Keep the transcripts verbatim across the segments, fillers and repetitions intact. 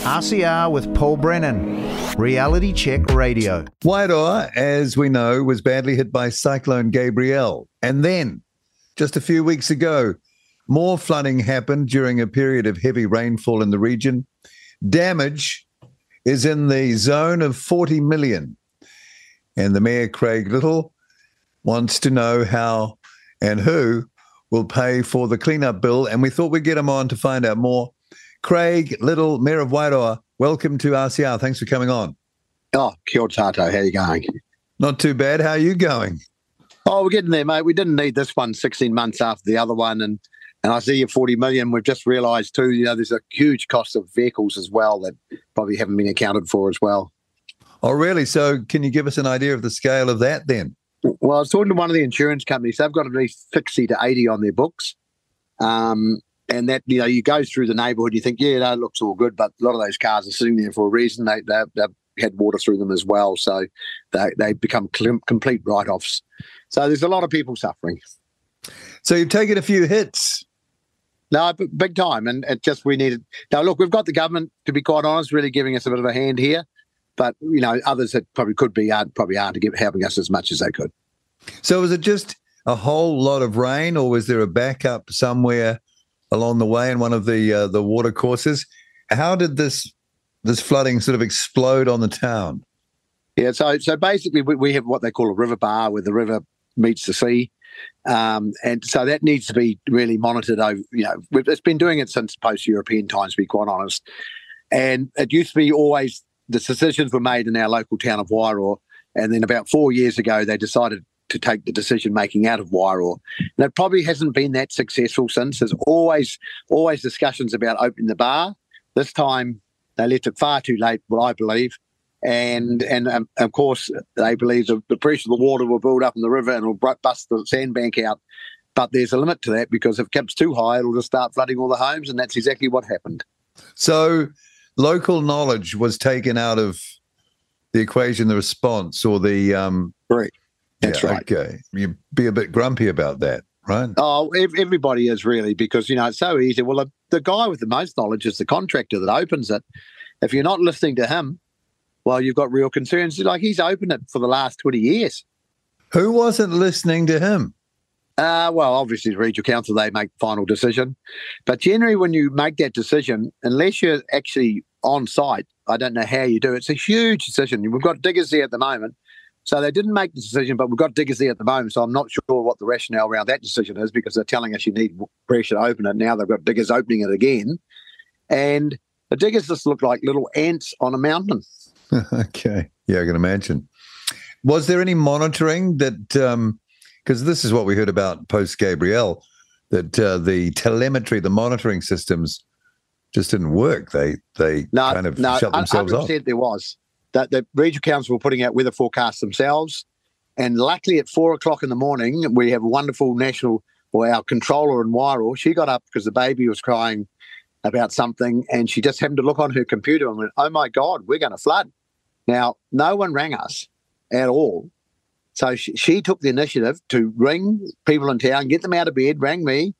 R C R with Paul Brennan, Reality Check Radio. Wairoa, as we know, was badly hit by Cyclone Gabrielle. And then, just a few weeks ago, more flooding happened during a period of heavy rainfall in the region. Damage is in the zone of forty million. And the Mayor, Craig Little, wants to know how and who will pay for the cleanup bill. And we thought we'd get him on to find out more. Craig Little, Mayor of Wairoa, welcome to R C R. Thanks for coming on. Oh, kia ora tato. How are you going? Not too bad. How are you going? Oh, we're getting there, mate. We didn't need this one sixteen months after the other one. And and I see you forty million. We've just realised too, you know, there's a huge cost of vehicles as well that probably haven't been accounted for as well. Oh, really? So can you give us an idea of the scale of that then? Well, I was talking to one of the insurance companies. They've got at least sixty to eighty on their books. Um, and that, you know, you go through the neighbourhood, you think, yeah, that looks all good, but a lot of those cars are sitting there for a reason. They, they've, they've had water through them as well, so they, they become cl- complete write-offs. So there's a lot of people suffering. So you've taken a few hits. No, b- big time, and it just we needed. Now, look, we've got the government, to be quite honest, really giving us a bit of a hand here, but you know, others that probably could be aren't probably aren't to give, helping us as much as they could. So was it just a whole lot of rain, or was there a backup somewhere along the way in one of the uh, the water courses? How did this this flooding sort of explode on the town? Yeah, so so basically we, we have what they call a river bar where the river meets the sea. Um, and so that needs to be really monitored over, you know, it's been doing it since post-European times, to be quite honest. And it used to be always, the decisions were made in our local town of Wairoa, and then about four years ago they decided to take the decision-making out of Wairoa. And it probably hasn't been that successful since. There's always, always discussions about opening the bar. This time they left it far too late, what I believe. And, and um, of course, they believe the, the pressure of the water will build up in the river and it'll bust the sandbank out. But there's a limit to that, because if it gets too high, it'll just start flooding all the homes, and that's exactly what happened. So local knowledge was taken out of the equation, the response, or the... Um, Correct. That's yeah, right. Okay. You'd be a bit grumpy about that, right? Oh, everybody is really, because, you know, it's so easy. Well, the, the guy with the most knowledge is the contractor that opens it. If you're not listening to him, well, you've got real concerns. Like, he's opened it for the last twenty years. Who wasn't listening to him? Uh, well, obviously, the regional council, they make the final decision. But generally, when you make that decision, unless you're actually on site, I don't know how you do it. It's a huge decision. We've got diggers there at the moment. So they didn't make the decision, but we've got diggers there at the moment. So I'm not sure what the rationale around that decision is, because they're telling us you need pressure to open it. Now they've got diggers opening it again. And the diggers just look like little ants on a mountain. Okay. Yeah, I can imagine. Was there any monitoring that, because um, this is what we heard about post-Gabrielle, that uh, the telemetry, the monitoring systems just didn't work. They they no, kind of no, shut themselves off. There was. That the regional council were putting out weather forecasts themselves. And luckily at four o'clock in the morning, we have a wonderful national, or our controller in Wairoa. She got up because the baby was crying about something, and she just happened to look on her computer and went, oh my God, we're going to flood. Now, no one rang us at all. So she, she took the initiative to ring people in town, get them out of bed, rang me,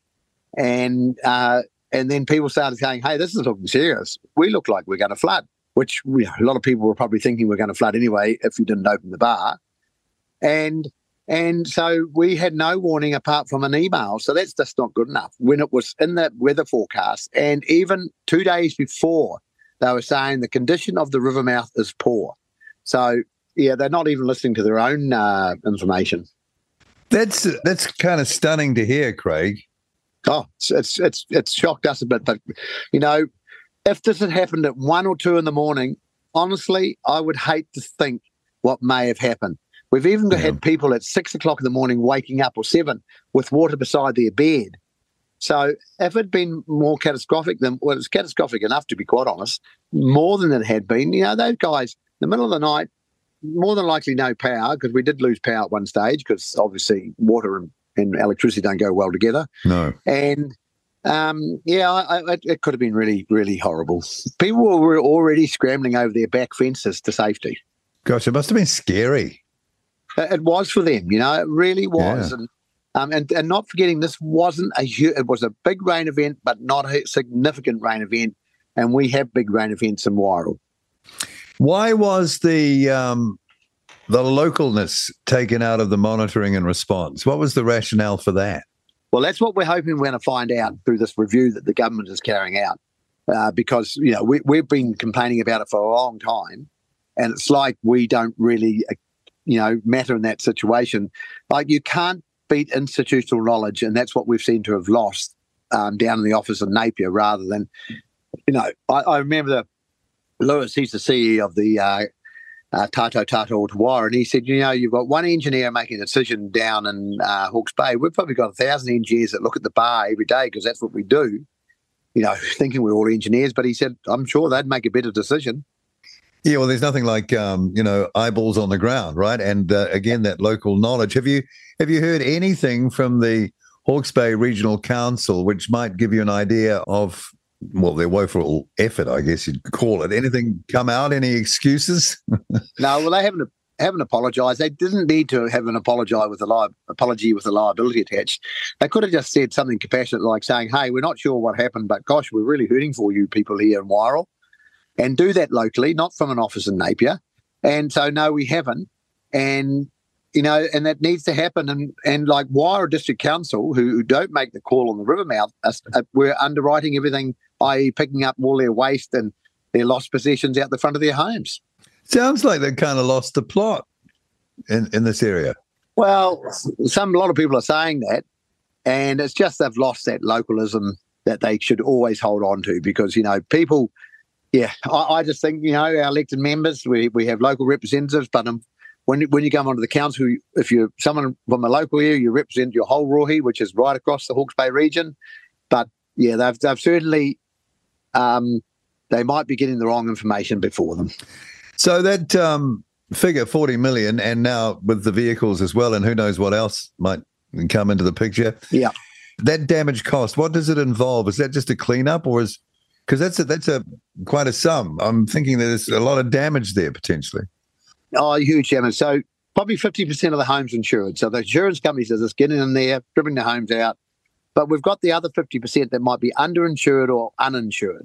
and uh, and then people started saying, hey, this is looking serious. We look like we're going to flood, which you know, a lot of people were probably thinking we're going to flood anyway if you didn't open the bar. And and so we had no warning apart from an email. So that's just not good enough. When it was in the weather forecast, and even two days before, they were saying the condition of the river mouth is poor. So, yeah, they're not even listening to their own uh, information. That's that's kind of stunning to hear, Craig. Oh, it's, it's it's it's shocked us a bit. But, you know, if this had happened at one or two in the morning, honestly, I would hate to think what may have happened. We've even Yeah. had people at six o'clock in the morning waking up, or seven, with water beside their bed. So if it had been more catastrophic than, well, it's catastrophic enough, to be quite honest, more than it had been, you know, those guys, in the middle of the night, more than likely no power, because we did lose power at one stage, because obviously water and, and electricity don't go well together. No. And, um, yeah, I, I, it could have been really, really horrible. People were already scrambling over their back fences to safety. Gosh, it must have been scary. It, it was for them, you know, it really was. Yeah. And, um, and and not forgetting, this wasn't a hu- it was a big rain event, but not a significant rain event. and we have big rain events in Wairoa. Why was the um, the localness taken out of the monitoring and response? What was the rationale for that? Well, that's what we're hoping we're going to find out through this review that the government is carrying out, uh, because you know we, we've been complaining about it for a long time, and it's like we don't really, uh, you know, matter in that situation. Like you can't beat institutional knowledge, and that's what we've seemed to have lost um, down in the office in Napier. Rather than, you know, I, I remember the Lewis, he's the C E O of the uh, uh, Tato Tato Tawara, and he said, you know, you've got one engineer making a decision down in uh, Hawke's Bay. We've probably got a thousand engineers that look at the bar every day because that's what we do, you know, thinking we're all engineers. But he said, I'm sure they'd make a better decision. Yeah, well, there's nothing like, um, you know, eyeballs on the ground, right? And uh, again, that local knowledge. Have you have you heard anything from the Hawke's Bay Regional Council which might give you an idea of, well, their woeful effort, I guess you'd call it? Anything come out? Any excuses? No, well, they haven't haven't apologised. They didn't need to have an apology with a li- apology with a liability attached. They could have just said something compassionate, like saying, "Hey, we're not sure what happened, but gosh, we're really hurting for you people here in Wairoa," and do that locally, not from an office in Napier. And so, no, we haven't, and you know, and that needs to happen. And and like Wairoa District Council, who, who don't make the call on the river mouth, uh, uh, we're underwriting everything, that is, picking up all their waste and their lost possessions out the front of their homes. Sounds like they kind of lost the plot in, in this area. Well, some a lot of people are saying that, and it's just they've lost that localism that they should always hold on to, because, you know, people, yeah, I, I just think, you know, our elected members, we, we have local representatives, but um, when, when you come onto the council, if you're someone from a local area, you represent your whole rohi, which is right across the Hawke's Bay region. But, yeah, they've, they've certainly, um, they might be getting the wrong information before them. So that um, figure, forty million, and now with the vehicles as well, and who knows what else might come into the picture. Yeah. That damage cost, what does it involve? Is that just a cleanup, or is, because that's a, that's a quite a sum. I'm thinking there's a lot of damage there potentially. Oh, huge damage. So probably fifty percent of the home's insured. So the insurance companies are just getting in there, stripping the homes out. But we've got the other fifty percent that might be underinsured or uninsured.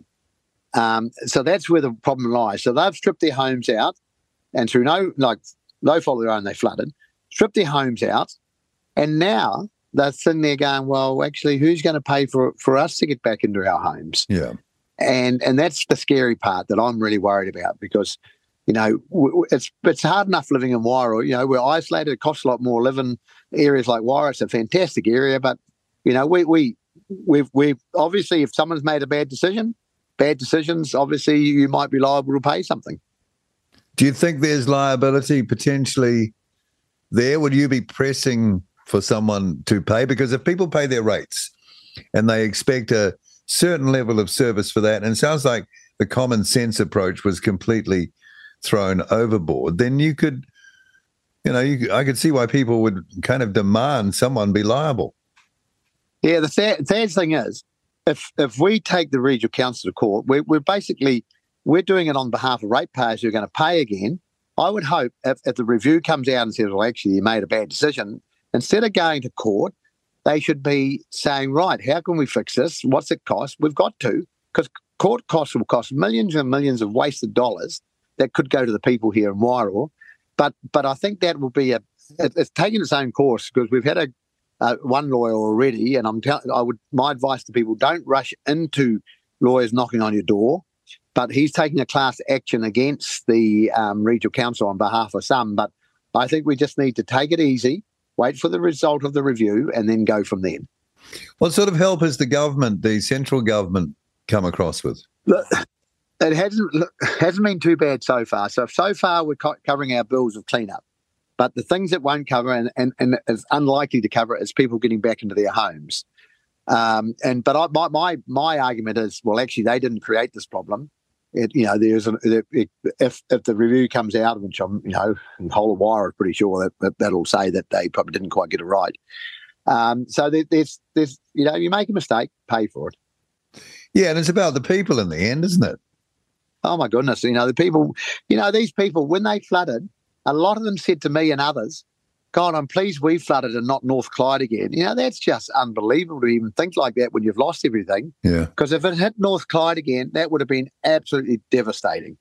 Um, so that's where the problem lies. So they've stripped their homes out, and through no like no fault of their own, they flooded, stripped their homes out, and now they're sitting there going, well, actually, who's going to pay for for us to get back into our homes? Yeah, and and that's the scary part that I'm really worried about, because, you know, it's it's hard enough living in Wairoa. You know, we're isolated. It costs a lot more living. Areas like Wairoa, it's a fantastic area, but you know, we we we've we've obviously, if someone's made a bad decision. Bad decisions, obviously you might be liable to pay something. Do you think there's liability potentially there? Would you be pressing for someone to pay? Because if people pay their rates and they expect a certain level of service for that, and it sounds like the common sense approach was completely thrown overboard, then you could, you know, you, I could see why people would kind of demand someone be liable. Yeah, the sad, sad thing is, If if we take the regional council to court, we're, we're basically, we're doing it on behalf of ratepayers who are going to pay again. I would hope if, if the review comes out and says, well, actually, you made a bad decision, instead of going to court, they should be saying, right, how can we fix this? What's it cost? We've got to, because court costs will cost millions and millions of wasted dollars that could go to the people here in Wairoa. But but I think that will be a, it, it's taking its own course, because we've had a, Uh, one lawyer already, and I'm telling, I would, my advice to people: don't rush into lawyers knocking on your door. But he's taking a class action against the um, regional council on behalf of some. But I think we just need to take it easy, wait for the result of the review, and then go from there. What sort of help has the government, the central government, come across with? Look, it hasn't look, hasn't been too bad so far. So so far we're co- covering our bills of cleanup. But the things that won't cover, and, and, and is unlikely to cover, is people getting back into their homes. Um, and but I, my my my argument is, well, actually, they didn't create this problem. It, you know, there's an, it, if if the review comes out, which I'm, you know, the whole of Wairoa is pretty sure that, that that'll say that they probably didn't quite get it right. Um, so there, there's there's you know, you make a mistake, pay for it. Yeah, and it's about the people in the end, isn't it? Oh my goodness, you know, the people, you know, these people when they flooded. A lot of them said to me and others, God, I'm pleased we flooded and not North Clyde again. You know, that's just unbelievable to even think like that when you've lost everything. Yeah. Because if it hit North Clyde again, that would have been absolutely devastating.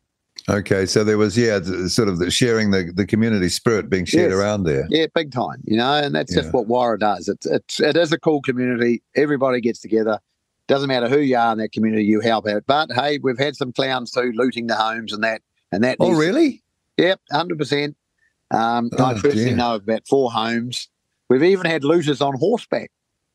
Okay, so there was, yeah, sort of the sharing the, the community spirit being shared Yes. around there. Yeah, big time, you know, and that's Yeah. just what Waira does. It's, it's, it is a cool community. Everybody gets together. Doesn't matter who you are in that community, you help out. But, hey, we've had some clowns too, looting the homes and that. And that. Oh, needs- really? Yep, one hundred percent. Um, Oh, I personally dear. know of about four homes. We've even had looters on horseback.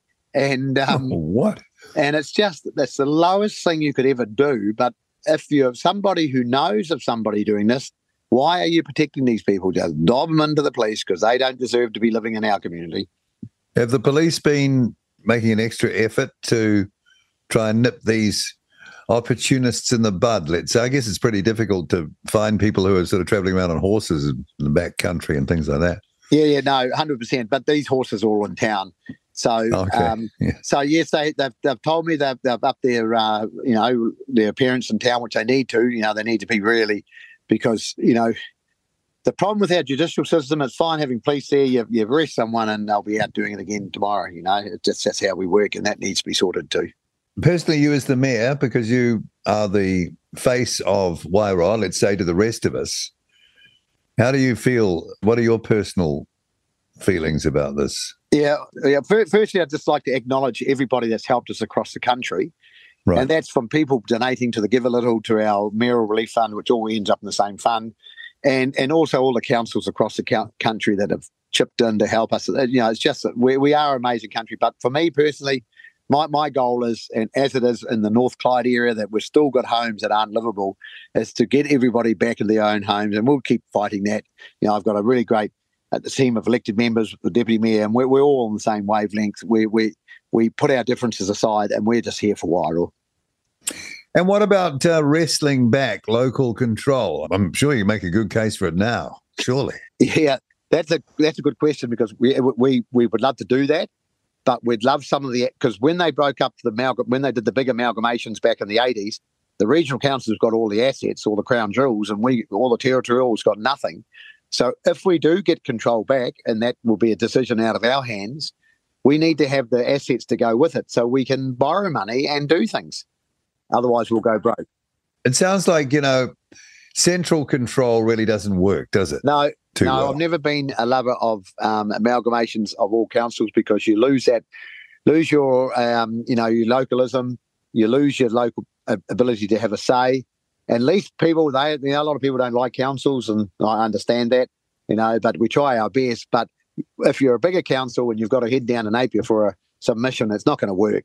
And um, Oh, what? and it's just, that's the lowest thing you could ever do. But if you're somebody who knows of somebody doing this, why are you protecting these people? Just dob them into the police because they don't deserve to be living in our community. Have the police been making an extra effort to try and nip these opportunists in the bud? Let's say, I guess it's pretty difficult to find people who are sort of travelling around on horses in the back country and things like that. Yeah, yeah, no, one hundred percent. But these horses are all in town. So, Okay, um, yeah. so yes, they, they've, they've told me they've, they've upped their, uh, you know, their appearance in town, which they need to. You know, they need to be really, because, you know, the problem with our judicial system, it's fine having police there. You, you arrest someone and they'll be out doing it again tomorrow. You know, it's just, that's how we work, and that needs to be sorted too. Personally, you as the mayor, because you are the face of Wairau, let's say, to the rest of us, how do you feel? What are your personal feelings about this? Yeah, yeah. Fir- Firstly, I'd just like to acknowledge everybody that's helped us across the country. Right. And that's from people donating to the Give a Little, to our Mayoral Relief Fund, which all ends up in the same fund, and and also all the councils across the co- country that have chipped in to help us. You know, it's just that we, we are an amazing country. But for me personally, my, my goal is, and as it is in the North Clyde area, that we've still got homes that aren't livable, is to get everybody back in their own homes, and we'll keep fighting that. You know, I've got a really great at the team of elected members, the deputy mayor, and we're, we're all on the same wavelength. We we we put our differences aside, and we're just here for Wairau. And what about uh, wrestling back local control? I'm sure you make a good case for it now, surely. Yeah, that's a that's a good question, because we we we would love to do that, but we'd love some of the, because when they broke up the amalgam, when they did the big amalgamations back in the eighties, the regional councils got all the assets, all the crown jewels, and we all the territorials got nothing. So if we do get control back, and that will be a decision out of our hands, we need to have the assets to go with it so we can borrow money and do things. Otherwise, we'll go broke. It sounds like, you know, central control really doesn't work, does it? No, Too no, well. I've never been a lover of um, amalgamations of all councils, because you lose that, lose your, um, you know, your localism, you lose your local uh, ability to have a say. And at least people, they, you know, a lot of people don't like councils, and I understand that, you know, but we try our best. But if you're a bigger council and you've got to head down to Napier for a submission, it's not going to work.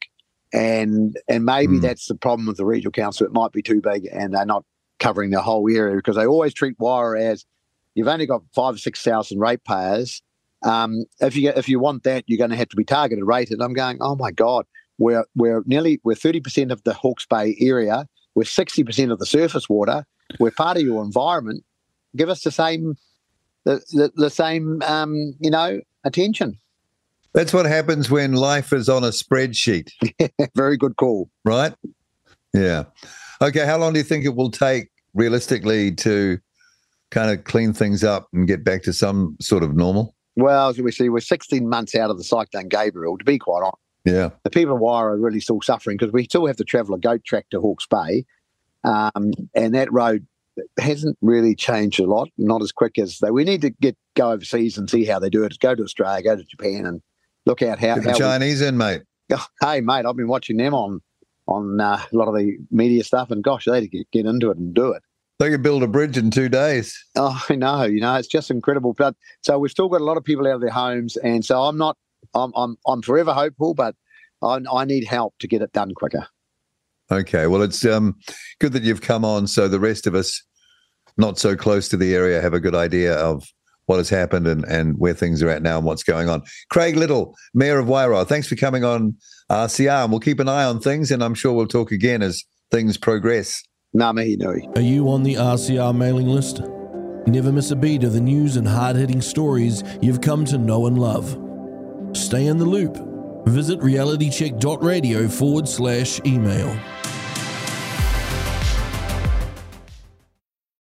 And and maybe Mm. that's the problem with the regional council. It might be too big, and they're not covering the whole area, because they always treat Wairau as, you've only got five or six thousand ratepayers. Um, if you if you want that, you're going to have to be targeted rated. I'm going, oh my God, we're we're nearly we're thirty percent of the Hawke's Bay area. We're sixty percent of the surface water. We're part of your environment. Give us the same the the, the same um, you know attention. That's what happens when life is on a spreadsheet, Very good call. right? Yeah. Okay, how long do you think it will take realistically to kind of clean things up and get back to some sort of normal? Well, as we see, we're sixteen months out of the Cyclone Gabriel, to be quite honest. Yeah. The people of Wairau are really still suffering, because we still have to travel a goat track to Hawke's Bay. Um, and that road hasn't really changed a lot, not as quick as they. We need to get go overseas and see how they do it. Go to Australia, go to Japan, and look out how. Get the how Chinese in, mate. we, hey, mate, I've been watching them on on uh, a lot of the media stuff, and gosh, they get, get into it and do it. They could build a bridge in two days. Oh, I know, you know, it's just incredible. But so we've still got a lot of people out of their homes, and so I'm not, I'm, I'm, I'm forever hopeful, but I, I need help to get it done quicker. Okay, well, it's um, good that you've come on, so the rest of us not so close to the area have a good idea of what has happened and, and where things are at now and what's going on. Craig Little, Mayor of Wairau, thanks for coming on R C R, and we'll keep an eye on things, and I'm sure we'll talk again as things progress. Ngā mihi nui. Are you on the R C R mailing list? Never miss a beat of the news and hard-hitting stories you've come to know and love. Stay in the loop. Visit realitycheck.radio forward slash email.